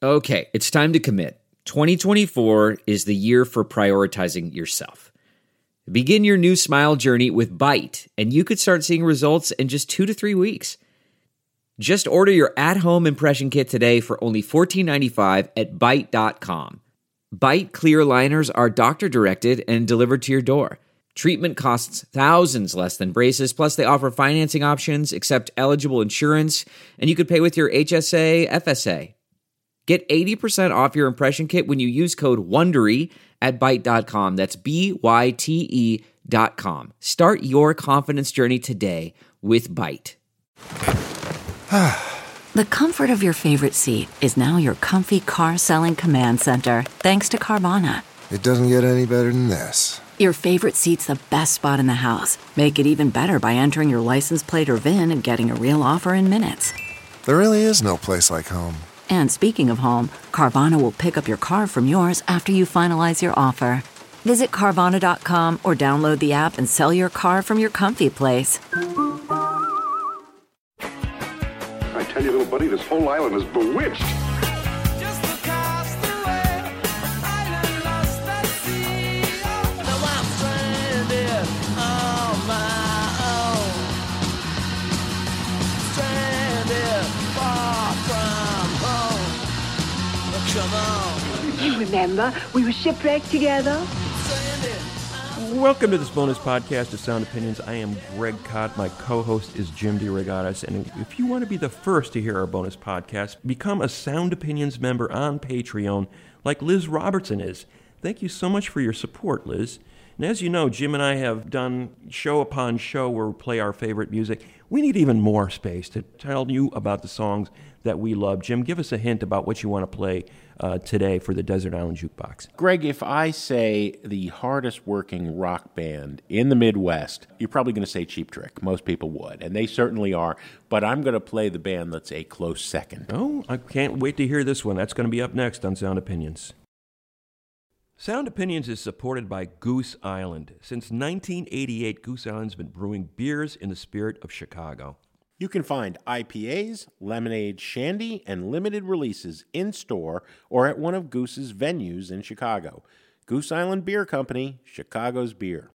Okay, it's time to commit. 2024 is the year for prioritizing yourself. Begin your new smile journey with Byte, and you could start seeing results in just 2 to 3 weeks. Just order your at-home impression kit today for only $14.95 at Byte.com. Byte clear liners are doctor-directed and delivered to your door. Treatment costs thousands less than braces, plus they offer financing options, accept eligible insurance, and you could pay with your HSA, FSA. Get 80% off your impression kit when you use code WONDERY at Byte.com. That's BYTE.com. Start your confidence journey today with Byte. The comfort of your favorite seat is now your comfy car-selling command center, thanks to Carvana. It doesn't get any better than this. Your favorite seat's the best spot in the house. Make it even better by entering your license plate or VIN and getting a real offer in minutes. There really is no place like home. And speaking of home, Carvana will pick up your car from yours after you finalize your offer. Visit Carvana.com or download the app and sell your car from your comfy place. I tell you, little buddy, this whole island is bewitched. Just across the way, an island lost at sea. Now I'm stranded on my own. Stranded far from home. Come on. You remember, we were shipwrecked together. Welcome to this bonus podcast of Sound Opinions. I am Greg Kot. My co-host is Jim DeRogatis. And if you want to be the first to hear our bonus podcast, become a Sound Opinions member on Patreon like Liz Robertson is. Thank you so much for your support, Liz. And as you know, Jim and I have done show upon show where we play our favorite music. We need even more space to tell you about the songs that we love. Jim, give us a hint about what you want to play today for the Desert Island Jukebox. Greg, if I say the hardest working rock band in the Midwest, you're probably going to say Cheap Trick. Most people would, and they certainly are. But I'm going to play the band that's a close second. Oh, I can't wait to hear this one. That's going to be up next on Sound Opinions. Sound Opinions is supported by Goose Island. Since 1988, Goose Island's been brewing beers in the spirit of Chicago. You can find IPAs, lemonade, shandy, and limited releases in-store or at one of Goose's venues in Chicago. Goose Island Beer Company, Chicago's beer.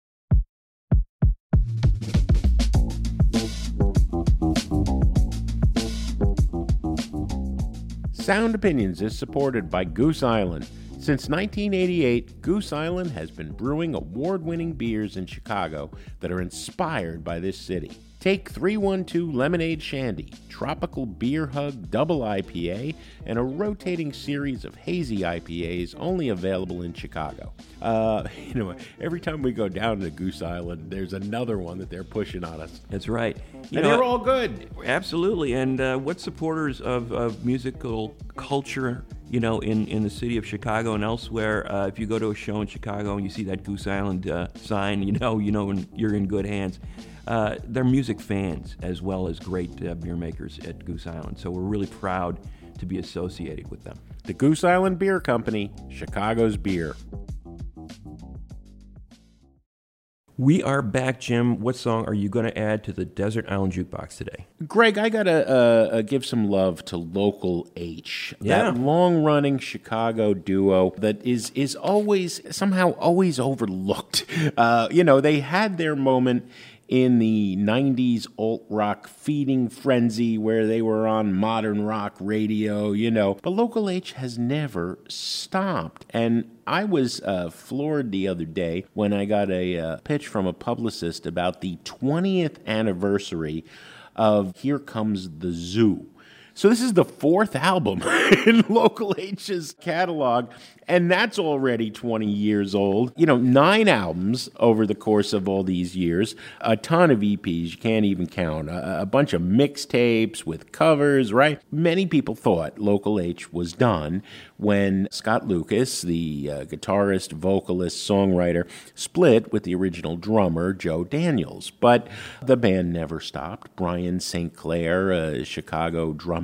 Sound Opinions is supported by Goose Island. Since 1988, Goose Island has been brewing award-winning beers in Chicago that are inspired by this city. Take 312 Lemonade Shandy, Tropical Beer Hug Double IPA, and a rotating series of hazy IPAs only available in Chicago. Every time we go down to Goose Island, there's another one that they're pushing on us. That's right. They're all good. Absolutely. And what supporters of musical culture, in the city of Chicago and elsewhere, if you go to a show in Chicago and you see that Goose Island sign, you're in good hands. They're music fans as well as great beer makers at Goose Island. So we're really proud to be associated with them. The Goose Island Beer Company, Chicago's beer. We are back, Jim. What song are you going to add to the Desert Island Jukebox today? Greg, I got to give some love to Local H. Yeah. That long-running Chicago duo that is always, somehow always overlooked. They had their moment in the 90s alt-rock feeding frenzy where they were on modern rock radio, But Local H has never stopped. And I was floored the other day when I got a pitch from a publicist about the 20th anniversary of Here Comes the Zoo. So this is the 4th album in Local H's catalog, and that's already 20 years old. 9 albums over the course of all these years, a ton of EPs, you can't even count, a bunch of mixtapes with covers, right? Many people thought Local H was done when Scott Lucas, the guitarist, vocalist, songwriter, split with the original drummer, Joe Daniels. But the band never stopped. Brian St. Clair, a Chicago drum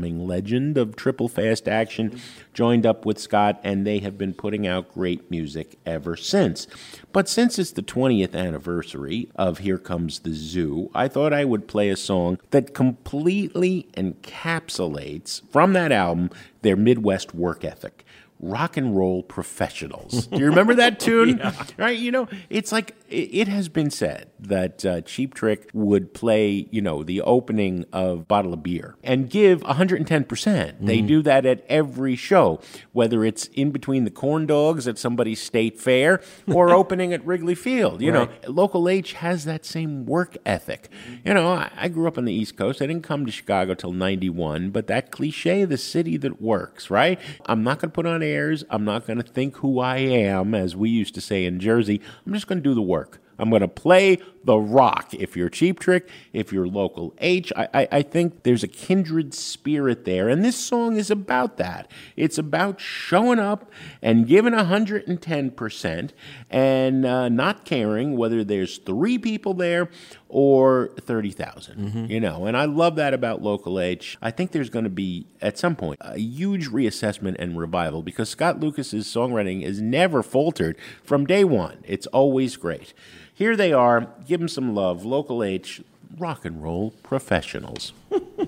up-and-coming legend of triple fast action, joined up with Scott, and they have been putting out great music ever since. But since it's the 20th anniversary of Here Comes the Zoo, I thought I would play a song that completely encapsulates, from that album, their Midwest work ethic. Rock and Roll Professionals. Do you remember that tune? Yeah. Right? You know, it's like, it has been said that Cheap Trick would play, you know, the opening of Bottle of Beer and give 110%. They do that at every show, whether it's in between the corn dogs at somebody's state fair or opening at Wrigley Field. You know, Local H has that same work ethic. You know, I grew up on the East Coast. I didn't come to Chicago till 91, but that cliche, the city that works, right? I'm not going to put on airs. I'm not going to think who I am, as we used to say in Jersey. I'm just going to do the work. I'm going to play the rock. If you're Cheap Trick, if you're Local H, I think there's a kindred spirit there. And this song is about that. It's about showing up and giving 110% and not caring whether there's 3 people there or 30,000, you know. And I love that about Local H. I think there's going to be, at some point, a huge reassessment and revival because Scott Lucas's songwriting has never faltered from day one. It's always great. Here they are. Give them some love. Local H, Rock and Roll Professionals. When the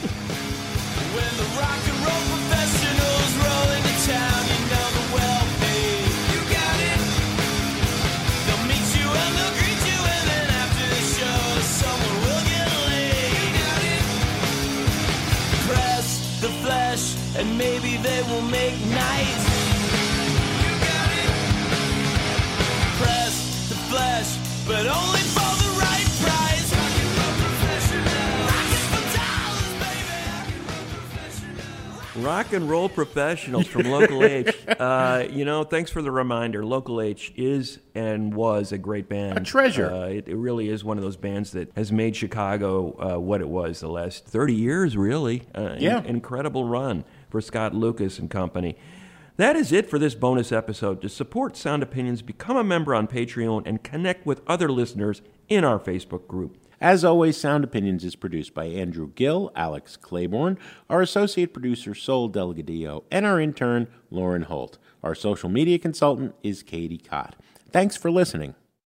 rock and roll professionals roll into town, you know the well-paid. You got it. They'll meet you and they'll greet you, and then after the show, someone will get laid. You got it. Press the flesh, and maybe they will make night. You got it. Press the flesh, but only for the right price. Rock and roll professionals. Rockin' for dollars, baby. Rock and Roll Professionals from Local H. You know, thanks for the reminder. Local H is and was a great band. A treasure. It really is one of those bands that has made Chicago what it was the last 30 years, really. Incredible run for Scott Lucas and company. That is it for this bonus episode. To support Sound Opinions, become a member on Patreon and connect with other listeners in our Facebook group. As always, Sound Opinions is produced by Andrew Gill, Alex Claiborne, our associate producer, Sol Delgadillo, and our intern, Lauren Holt. Our social media consultant is Katie Cott. Thanks for listening.